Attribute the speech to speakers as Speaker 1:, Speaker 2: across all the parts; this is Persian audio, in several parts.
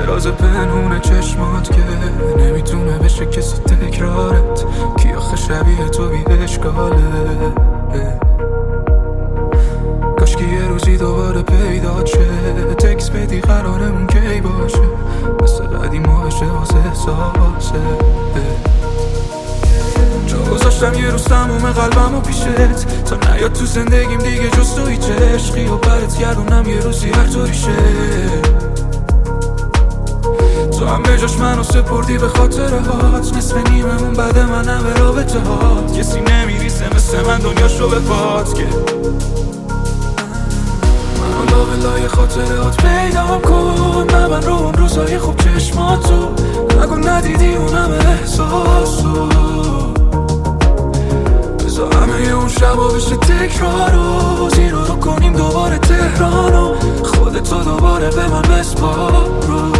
Speaker 1: راز پنهون چشمات که نمیتونه بشه کسی تکرارت، کی آخه شبیه تو بی اشکاله. کاشکی یه روزی دوباره پیدا شه، تکس بدی قرارمون کی باشه، مثل قدیما بشه واسه احساسه. جا گذاشتم یه روز تموم قلبمو پیشت، تا نیاد تو زندگیم دیگه جز تو هیچ عشقی، و برات گردونم یه روزی هر طوری شه. تو هم به جاش منو سپردی به خاطره هات، نصف نیممون بعد من همه رابطه هات، کسی نمیریسه مثل من دنیاشو به پات که منو لابلای خاطرات پیدام کن. من رو اون روزای خوب چشماتو نگو ندیدی اون همه احساسو، بذار همه اون شبا بشه تکرارو، زیرو رو کنیم دوباره تهرانو، خودتو دوباره به من بسپارو.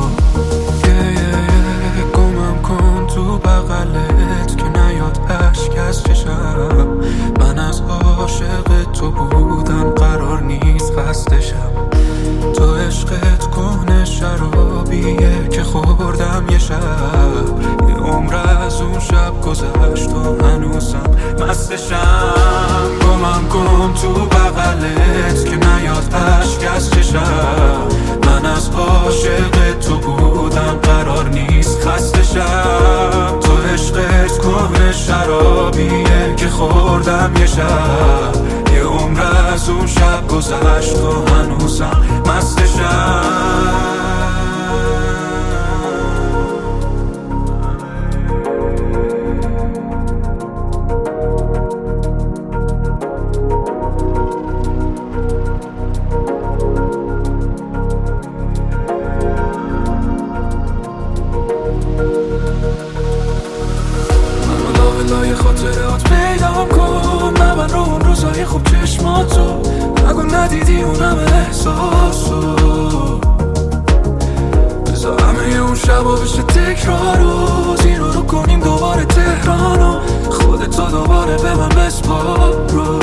Speaker 1: گمم کن تو بغلت که نیاد اشک از چشم، من از عاشق تو بودن قرار نیست خسته شم. تو عشقت کنه شرابیه که خوردم یه شب، یه عمر از اون شب گذشت و هنوزم مستشم. گمم کن تو بغلت که نیاد اشک از چشم، من از عاشق تو بودم قرار نیست خسته شم. تو عشقت کنه شرابیه که خوردم یه شب، یه عمر از اون شب گذشت و هنوزم مستشم. لای خاطرات پیدام کن، من رو اون روزای خوب چشماتو نگو ندیدی اون همه احساسو، بذار همه اون شبا بشه تکرارو، زیرو رو کنیم دوباره تهرانو، خودتو دوباره به من بسپارو.